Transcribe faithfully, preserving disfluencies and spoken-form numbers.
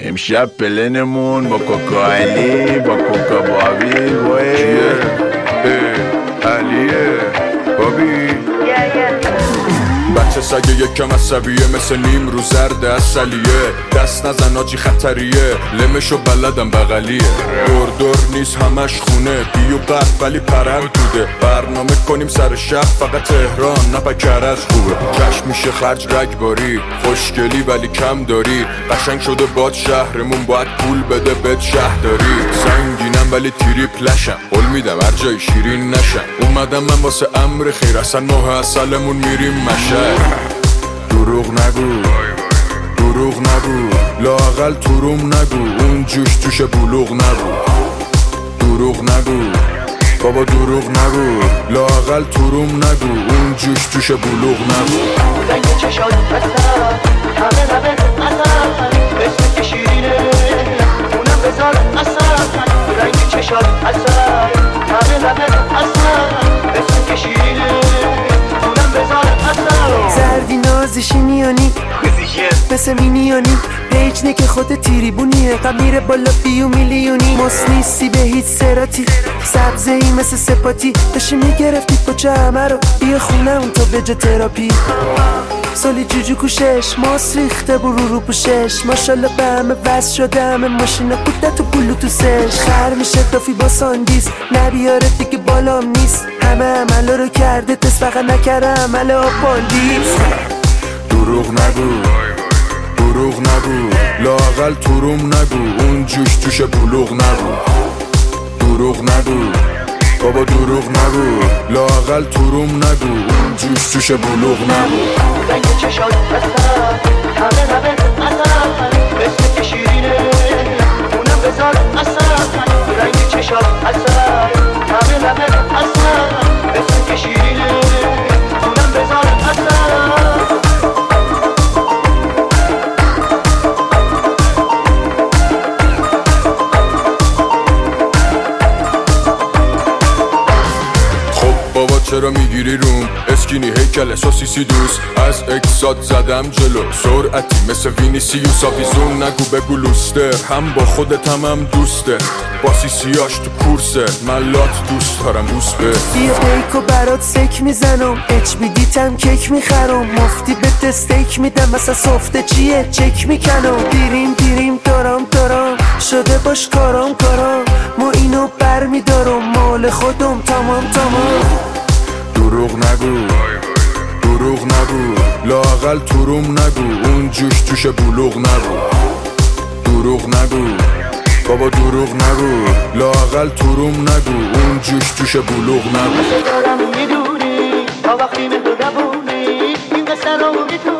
امشب پلنمون با کوکا علی با کوکا بابی وای علیه بابی بچه سگه یکم عصبیه مثل نیم رو زرد اصلیه دست نزن آجی خطریه لمشو بلدم بغلیه دور دور نیست همش خونه بیو برد ولی پرند بوده برنامه کنیم سر شب فقط تهران نه کرج خوبه کش میشه خرج رگباری خوشگلی ولی کم داری قشنگ شده باد شهرمون باید پول بده بد شهرداری سنگینم ولی تریپلشم قول میدم هر جای شیرین نشم اومدم من واسه امر خیر اصلا ماه اصلمون میریم مشهد دروغ نگو دروغ نگو لااقل تروم نگو اون جوش توش بلوغ نگو دروغ نگو بابا دروغ نگو لااقل تروم نگو اون جوش توش بلوغ نگو رنگ چشات بسر همه همه اصلا اسم که شیرینه اونم بذار اصلا رنگ چشات بسر همه همه اصلا اسم که شیرینه اونم بذار اصلا زردی نازشی میانی مثل مینیانی پیچنه که خود تیریبونیه قم میره بالا بیو میلیونی مس نیستی به هیچ سراتی سبزه ای مثل سپاتی داشتی میگرفتی پاچه همه رو بیا خونه اون تو بجا تراپی سالی جوجو کوشش ماس ریخته برو رو پوشش ماشالله به همه وز شده همه ماشینه بوده تو بلوتوسش خر میشه تافی با ساندیز نبیاره دیگه بالام نیست همه عمله رو کرده تست فقط نکره عمله آباندیز دروغ نگو دروغ نگو لااقل تروم نگو اون جوش توش بلوغ نگو دروغ نگو بابا دروغ نگو لااقل تروم نگو اون جوش توش بلوغ نگو رنگ چشات بسر همه همه اصلا اسم که شیرینه اونم بذار اصلا رنگ چشات بسر همه همه اصلا اسم که شیرینه اونم بذار اصلا چرا میگیری روم اسکینی هیکل سوسیسی دوست از اکسات زدم جلو سرعتی مثل وینیسیوس آویزون نگو بگو لوستر هم با خودت هم هم دوسته با سیسیاش تو کورسه من لات دوست دارم بوس به بیا بیکو برات سک میزنم اچ بی دیتم کیک میخرم مفتی به استیک میدم مثلا سفته چیه چک میکنم دیریم دیریم دارم دارم شده باش کارم کارم ما اینو بر میدارم مال خودم تمام تمام دروغ نگو دروغ نگو لااقل تروم نگو اون جوش توش بلوغ نگو دروغ نگو بابا دروغ نگو لااقل تروم نگو اون جوش توش بلوغ نگو دارم میدونی تا وقتی مهربونی این قصه رو میتونی